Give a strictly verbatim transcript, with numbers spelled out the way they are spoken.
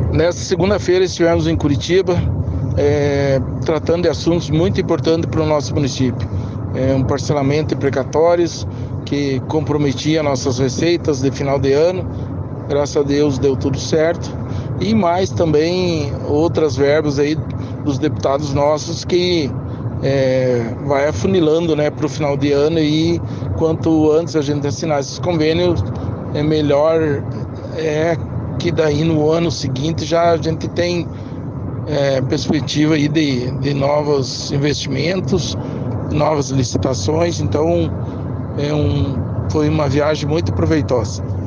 Nesta segunda-feira estivemos em Curitiba, é, tratando de assuntos muito importantes para o nosso município. É, um parcelamento de precatórios que comprometia nossas receitas de final de ano. Graças a Deus deu tudo certo. E mais também outras verbas aí dos deputados nossos que é, vai afunilando, né, para o final de ano, e quanto antes a gente assinar esses convênios, é melhor, é que daí no ano seguinte já a gente tem é, perspectiva aí de, de novos investimentos, novas licitações. Então é um, foi uma viagem muito proveitosa.